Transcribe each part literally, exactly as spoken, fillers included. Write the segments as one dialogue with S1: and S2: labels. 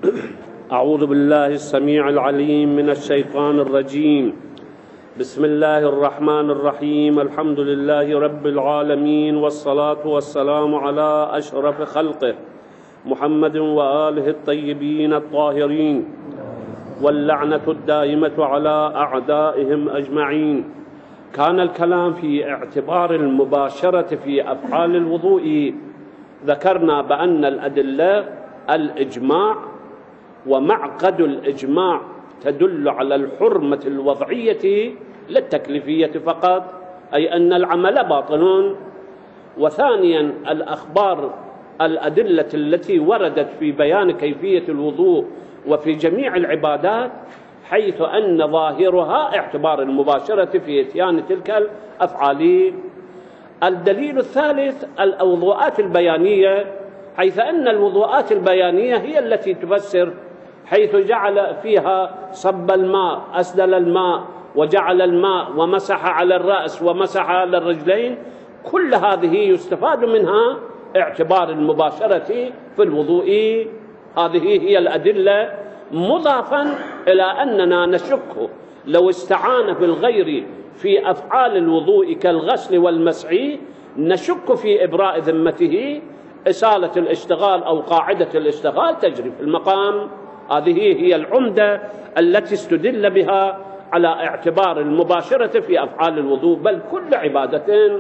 S1: أعوذ بالله السميع العليم من الشيطان الرجيم. بسم الله الرحمن الرحيم. الحمد لله رب العالمين، والصلاة والسلام على أشرف خلقه محمد وآله الطيبين الطاهرين، واللعنة الدائمة على أعدائهم أجمعين. كان الكلام في اعتبار المباشرة في أفعال الوضوء. ذكرنا بأن الأدلة الإجماع، ومعقد الإجماع تدل على الحرمة الوضعية للتكليفية فقط، أي أن العمل باطل. وثانيا الأخبار الأدلة التي وردت في بيان كيفية الوضوء وفي جميع العبادات، حيث أن ظاهرها اعتبار المباشرة في إتيان تلك الأفعال. الدليل الثالث الوضوءات البيانية، حيث أن الوضوءات البيانية هي التي تفسر، حيث جعل فيها صب الماء، أسدل الماء، وجعل الماء ومسح على الرأس ومسح على الرجلين. كل هذه يستفاد منها اعتبار المباشرة في الوضوء. هذه هي الأدلة، مضافا إلى أننا نشك لو استعان بالغير في أفعال الوضوء كالغسل والمسح، نشك في إبراء ذمته، إسالة الاشتغال أو قاعدة الاشتغال تجري في المقام. هذه هي العمدة التي استدل بها على اعتبار المباشرة في أفعال الوضوء، بل كل عبادة.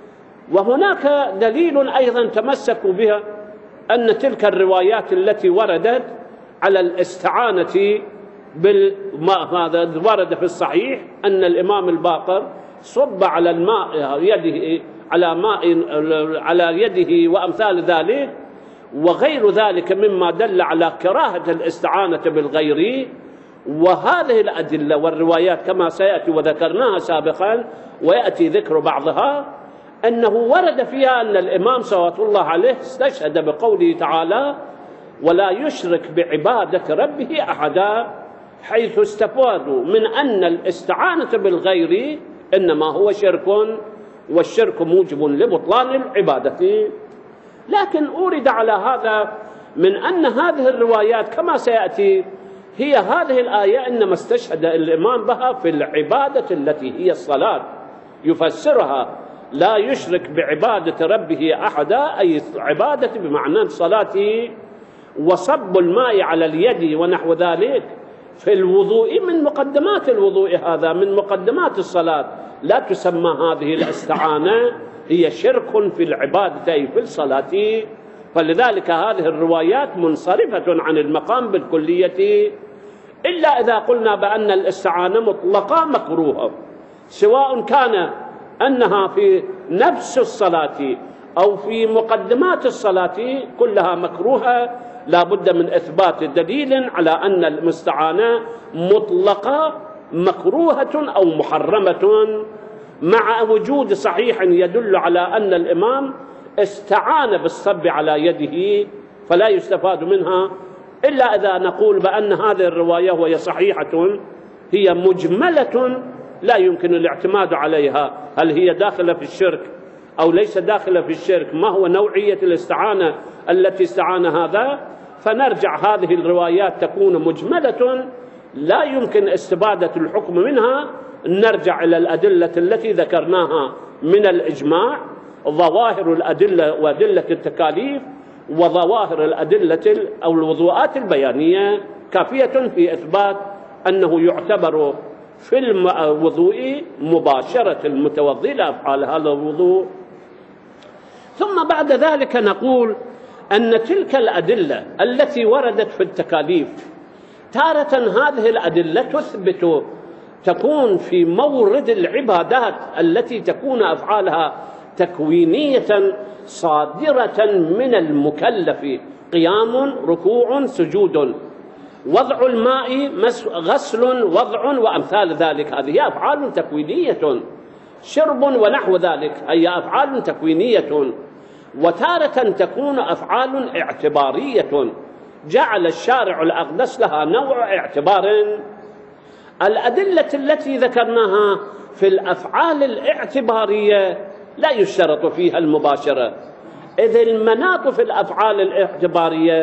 S1: وهناك دليل أيضا تمسكوا بها، أن تلك الروايات التي وردت على الاستعانة بالماء، هذا ورد في الصحيح أن الإمام الباقر صب على الماء يده على ماء على يده وأمثال ذلك، وغير ذلك مما دل على كراهة الاستعانة بالغير. وهذه الأدلة والروايات كما سيأتي وذكرناها سابقا ويأتي ذكر بعضها، أنه ورد فيها أن الإمام صلوات الله عليه استشهد بقوله تعالى: ولا يشرك بعبادة ربه أحدا، حيث استفادوا من أن الاستعانة بالغير إنما هو شرك، والشرك موجب لبطلان العبادة. لكن أورد على هذا من أن هذه الروايات كما سيأتي هي هذه الآية إنما استشهد الإمام بها في العبادة التي هي الصلاة، يفسرها لا يشرك بعبادة ربه أحدا، أي عبادة بمعنى الصلاة. وصب الماء على اليد ونحو ذلك في الوضوء من مقدمات الوضوء، هذا من مقدمات الصلاة، لا تسمى هذه الاستعانة، هي شرك في العبادة أي في الصلاة. فلذلك هذه الروايات منصرفة عن المقام بالكلية، إلا إذا قلنا بأن الاستعانة مطلقة مكروهة، سواء كان أنها في نفس الصلاة أو في مقدمات الصلاة، كلها مكروهة. لا بد من إثبات دليل على أن المستعانة مطلقة مكروهة أو محرمة، مع وجود صحيح يدل على أن الإمام استعان بالصب على يده، فلا يستفاد منها إلا إذا نقول بأن هذه الرواية وهي صحيحة هي مجملة لا يمكن الاعتماد عليها، هل هي داخلة في الشرك أو ليس داخلة في الشرك، ما هو نوعية الاستعانة التي استعان هذا. فنرجع هذه الروايات تكون مجملة لا يمكن استفادة الحكم منها، نرجع إلى الأدلة التي ذكرناها من الإجماع، ظواهر الأدلة وأدلة التكاليف، وظواهر الأدلة أو الوضوءات البيانية كافية في إثبات أنه يعتبر في الوضوء مباشرة المتوضي لأفعال هذا الوضوء. ثم بعد ذلك نقول أن تلك الأدلة التي وردت في التكاليف تارة هذه الأدلة تثبت تكون في مورد العبادات التي تكون أفعالها تكوينية صادرة من المكلف، قيام، ركوع، سجود، وضع الماء، غسل، وضع، وأمثال ذلك، هذه أفعال تكوينية، شرب ونحو ذلك، هي أفعال تكوينية. وتارة تكون أفعال اعتبارية، جعل الشارع الأقدس لها نوع اعتبار. الأدلة التي ذكرناها في الأفعال الاعتبارية لا يشترط فيها المباشرة، إذ المناط في الأفعال الاعتبارية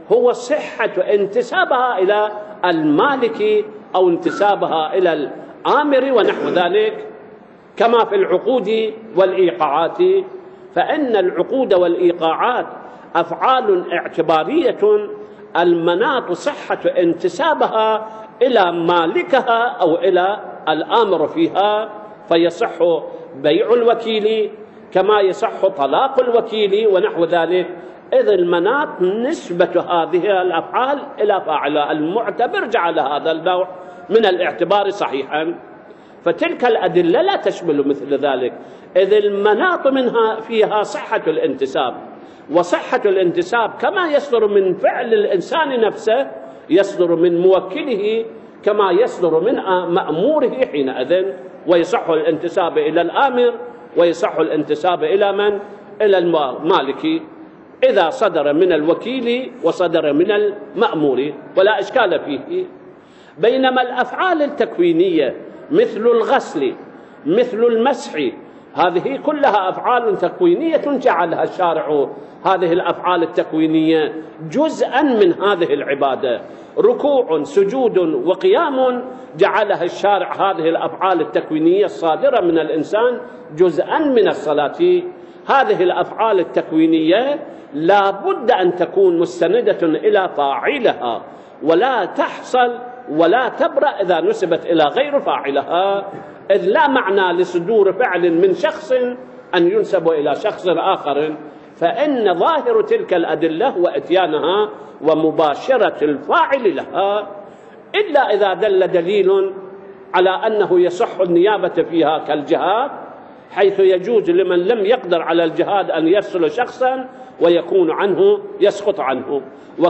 S1: هو صحة انتسابها إلى المالك أو انتسابها إلى الآمر ونحو ذلك، كما في العقود والإيقاعات، فإن العقود والإيقاعات أفعال اعتبارية المناط صحة انتسابها إلى مالكها أو إلى الآمر فيها، فيصح بيع الوكيل كما يصح طلاق الوكيل ونحو ذلك، إذ المناط نسبة هذه الأفعال إلى فاعلها، المعتبر جعل هذا النوع من الاعتبار صحيحا. فتلك الأدلة لا تشمل مثل ذلك، إذ المناط منها فيها صحة الانتساب، وصحة الانتساب كما يصدر من فعل الإنسان نفسه يصدر من موكله كما يصدر من مأموره حينئذ، ويصح الانتساب إلى الآمر ويصح الانتساب إلى من؟ إلى المالك، إذا صدر من الوكيل وصدر من المأمور ولا إشكال فيه. بينما الأفعال التكوينية مثل الغسل مثل المسح، هذه كلها أفعال تكوينية جعلها الشارع هذه الأفعال التكوينية جزءا من هذه العبادة، ركوع سجود وقيام جعلها الشارع هذه الأفعال التكوينية الصادرة من الإنسان جزءا من الصلاة. هذه الأفعال التكوينية لا بد أن تكون مستندة إلى فاعلها، ولا تحصل ولا تبرأ إذا نسبت إلى غير فاعلها، إذ لا معنى لصدور فعل من شخص أن ينسب إلى شخص آخر، فإن ظاهر تلك الأدلة هو إتيانها ومباشرة الفاعل لها، إلا إذا دل دليل على أنه يصح النيابة فيها كالجهاد، حيث يجوز لمن لم يقدر على الجهاد أن يرسل شخصا ويكون عنه يسقط عنه.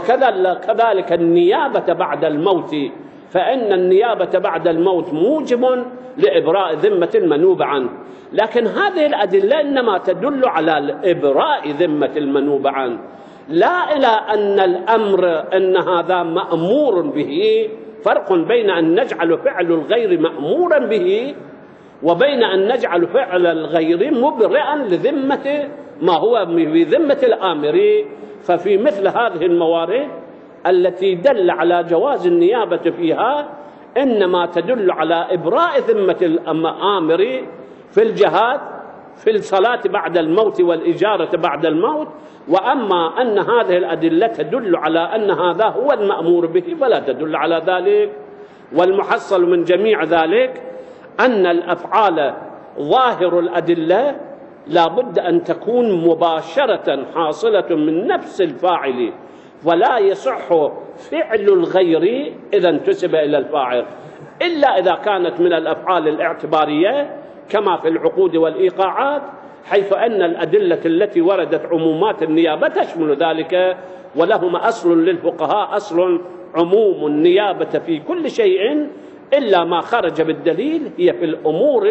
S1: وكذلك النيابة بعد الموت، فإن النيابة بعد الموت موجب لإبراء ذمة المنوب عنه، لكن هذه الأدلة إنما تدل على إبراء ذمة المنوب عنه، لا إلى أن الأمر أن هذا مأمور به. فرق بين أن نجعل فعل الغير مأمورا به وبين أن نجعل فعل الغير مبرئا لذمة ما هو بذمة الآمر. ففي مثل هذه الموارد التي دل على جواز النيابة فيها إنما تدل على إبراء ذمة الآمر في الجهاد في الصلاة بعد الموت والإجارة بعد الموت. وأما أن هذه الأدلة تدل على أن هذا هو المأمور به فلا تدل على ذلك. والمحصل من جميع ذلك أن الأفعال ظاهر الأدلة لا بد أن تكون مباشرة حاصلة من نفس الفاعل، ولا يصح فعل الغير إذا انتسب إلى الفاعل، إلا إذا كانت من الأفعال الاعتبارية كما في العقود والإيقاعات، حيث أن الأدلة التي وردت عمومات النيابة تشمل ذلك. ولهما أصل للفقهاء، أصل عموم النيابة في كل شيء إلا ما خرج بالدليل، هي في الأمور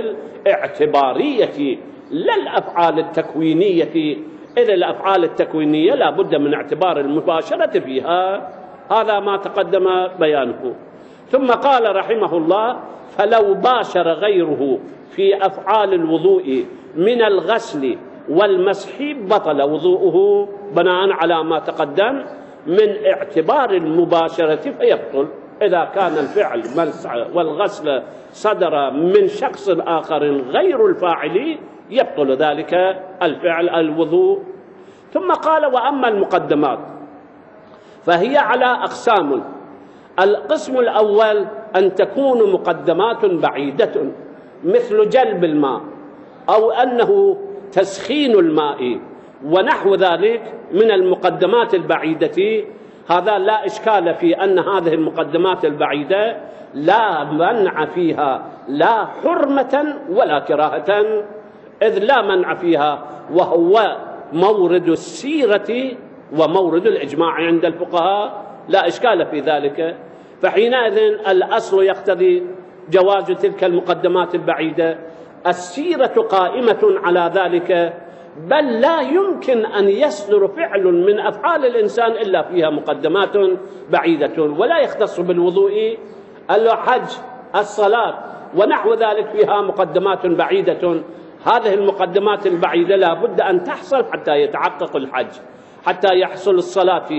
S1: الاعتبارية لا الأفعال التكوينية، إذ الأفعال التكوينية لا بد من اعتبار المباشرة فيها. هذا ما تقدم بيانه. ثم قال رحمه الله: فلو باشر غيره في أفعال الوضوء من الغسل والمسح بطل وضوءه بناء على ما تقدم من اعتبار المباشرة فيبطل. إذا كان الفعل المسح والغسل صدر من شخص آخر غير الفاعل يبطل ذلك الفعل الوضوء. ثم قال: وأما المقدمات فهي على أقسام. القسم الأول أن تكون مقدمات بعيدة مثل جلب الماء أو أنه تسخين الماء ونحو ذلك من المقدمات البعيدة. هذا لا إشكال في أن هذه المقدمات البعيدة لا منع فيها لا حرمة ولا كراهة، إذ لا منع فيها، وهو مورد السيرة ومورد الإجماع عند الفقهاء، لا إشكال في ذلك. فحينئذ الأصل يقتضي جواز تلك المقدمات البعيدة. السيرة قائمة على ذلك، بل لا يمكن أن يصدر فعل من أفعال الإنسان إلا فيها مقدمات بعيدة، ولا يختص بالوضوء، الحج، الصلاة ونحو ذلك فيها مقدمات بعيدة. هذه المقدمات البعيدة لا بد أن تحصل حتى يتحقق الحج، حتى يحصل الصلاة،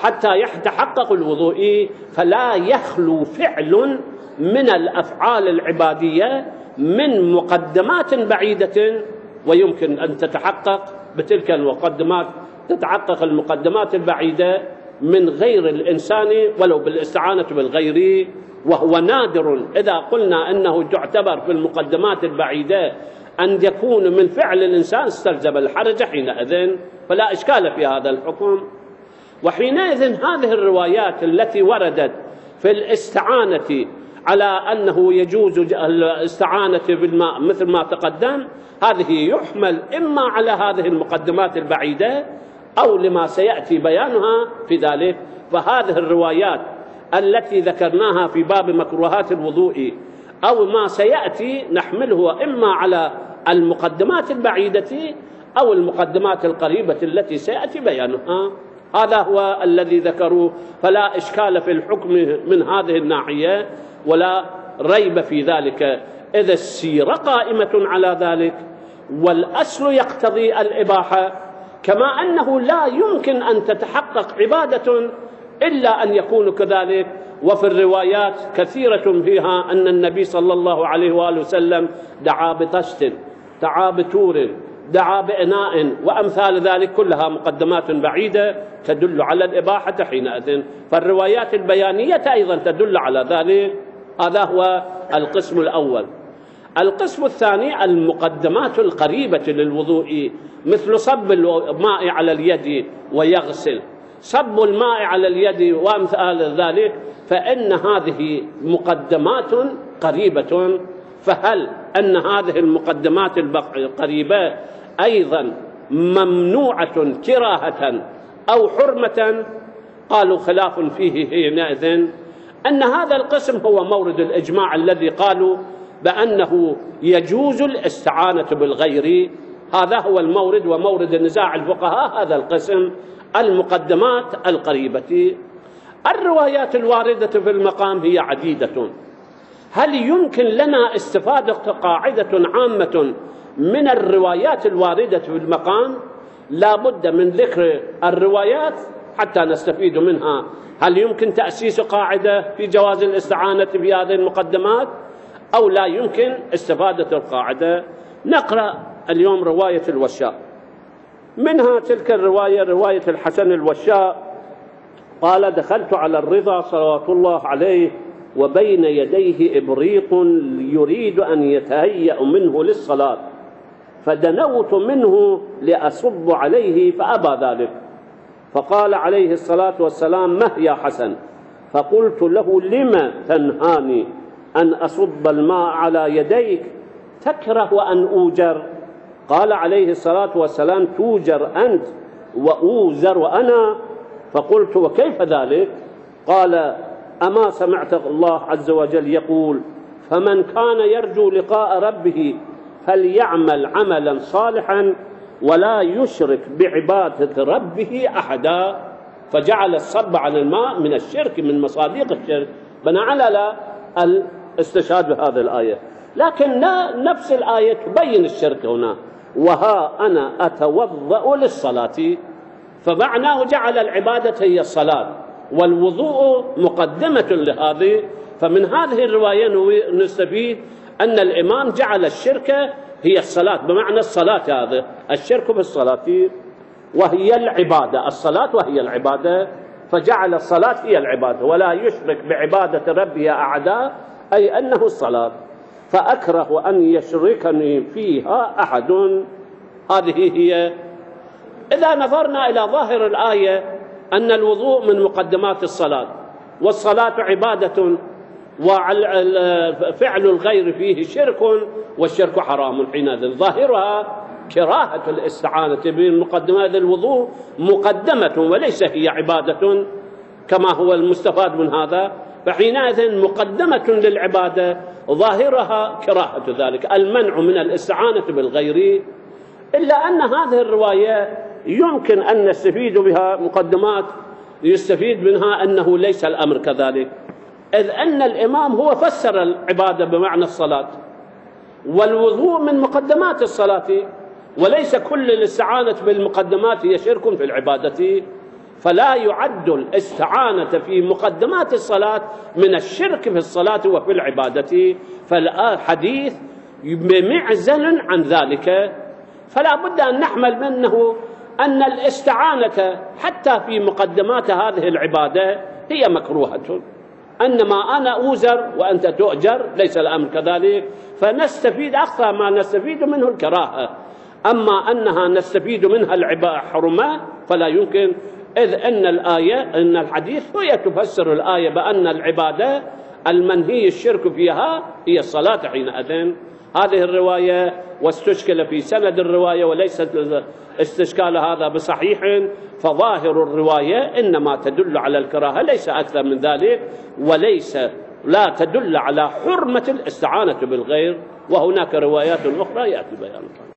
S1: حتى يتحقق الوضوء، فلا يخلو فعل من الأفعال العبادية من مقدمات بعيدة، ويمكن أن تتحقق بتلك المقدمات، تتحقق المقدمات البعيدة من غير الإنسان ولو بالاستعانة بالغير، وهو نادر إذا قلنا أنه تعتبر في المقدمات البعيدة أن يكون من فعل الإنسان استلزم الحرج حينئذ، فلا إشكال في هذا الحكم. وحينئذ هذه الروايات التي وردت في الاستعانة على أنه يجوز الاستعانة بالماء مثل ما تقدم، هذه يحمل إما على هذه المقدمات البعيدة أو لما سيأتي بيانها في ذلك. فهذه الروايات التي ذكرناها في باب مكروهات الوضوء أو ما سيأتي نحمله إما على المقدمات البعيدة أو المقدمات القريبة التي سيأتي بيانها. هذا هو الذي ذكروه، فلا إشكال في الحكم من هذه الناحية ولا ريب في ذلك إذا السيرة قائمة على ذلك، والأصل يقتضي الإباحة، كما أنه لا يمكن أن تتحقق عبادة إلا أن يكون كذلك. وفي الروايات كثيرة فيها أن النبي صلى الله عليه وآله وسلم دعا بطشت، دعا بتور، دعا بإناء وأمثال ذلك، كلها مقدمات بعيدة تدل على الإباحة حينئذ. فالروايات البيانية أيضا تدل على ذلك. هذا هو القسم الأول. القسم الثاني المقدمات القريبة للوضوء، مثل صب الماء على اليد ويغسل، صب الماء على اليد وأمثال ذلك، فإن هذه مقدمات قريبة. فهل أن هذه المقدمات القريبة أيضا ممنوعة كراهة أو حرمة؟ قالوا خلاف فيه حينئذ، أن هذا القسم هو مورد الإجماع الذي قالوا بأنه يجوز الاستعانة بالغير. هذا هو المورد ومورد النزاع الفقهاء، هذا القسم المقدمات القريبة. الروايات الواردة في المقام هي عديدة. هل يمكن لنا استفادة قاعدة عامة من الروايات الواردة في المقام؟ لا بد من ذكر الروايات حتى نستفيد منها. هل يمكن تأسيس قاعدة في جواز الاستعانة في هذه المقدمات أو لا يمكن استفادة القاعدة؟ نقرأ اليوم رواية الوشاء. منها تلك الرواية، رواية الحسن الوشاء قال: دخلت على الرضا صلوات الله عليه وبين يديه إبريق يريد أن يتهيأ منه للصلاة، فدنوت منه لأصب عليه فأبى ذلك، فقال عليه الصلاة والسلام: مه يا حسن؟ فقلت له: لم تنهاني أن أصب الماء على يديك؟ تكره أن أوجر؟ قال عليه الصلاة والسلام: توجر أنت وأوزر أنا. فقلت: وكيف ذلك؟ قال: أما سمعت الله عز وجل يقول: فمن كان يرجو لقاء ربه فليعمل عملا صالحا ولا يشرك بعبادة ربه أحدا. فجعل الصب على الماء من الشرك، من مصادق الشرك، بناء على الاستشهاد بهذه الآية. لكن نفس الآية تبين الشرك هنا: وها أنا أتوضأ للصلاة، فمعناه جعل العبادة هي الصلاة والوضوء مقدمة لهذه. فمن هذه الرواية نستفيد أن الإمام جعل الشرك هي الصلاة، بمعنى الصلاة، هذا الشرك بالصلاة وهي العبادة، الصلاة وهي العبادة، فجعل الصلاة هي العبادة ولا يشرك بعبادة ربه أحدا، أي أنه الصلاة، فأكره أن يشركني فيها أحد. هذه هي. إذا نظرنا إلى ظاهر الآية أن الوضوء من مقدمات الصلاة، والصلاة عبادة، وفعل الغير فيه شرك، والشرك حرام، حينئذ ظاهرها كراهة الاستعانة بمقدمات الوضوء مقدمة وليس هي عبادة كما هو المستفاد من هذا. فحينئذ مقدمة للعبادة ظاهرها كراهة ذلك، المنع من الاستعانة بالغير. إلا أن هذه الرواية يمكن أن نستفيد بها مقدمات يستفيد منها أنه ليس الأمر كذلك، إذ أن الإمام هو فسر العبادة بمعنى الصلاة، والوضوء من مقدمات الصلاة، وليس كل الاستعانة بالمقدمات هي شرك في العبادة. فلا يعد الاستعانة في مقدمات الصلاة من الشرك في الصلاة وفي العبادة، فالحديث بمعزل عن ذلك. فلا بد أن نحمل منه أن الاستعانة حتى في مقدمات هذه العبادة هي مكروهة، أنما أنا أوزر وأنت تؤجر، ليس الأمر كذلك، فنستفيد أكثر ما نستفيد منه الكراهة. أما أنها نستفيد منها الحرمة فلا يمكن، إذ أن الآية أن الحديث هي تفسر الآية بأن العبادة المنهي الشرك فيها هي الصلاة حينئذ. هذه الرواية واستشكل في سند الرواية وليس استشكال هذا بصحيح، فظاهر الرواية إنما تدل على الكراهة ليس أكثر من ذلك، وليس لا تدل على حرمة الاستعانة بالغير، وهناك روايات أخرى يأتي بيانها.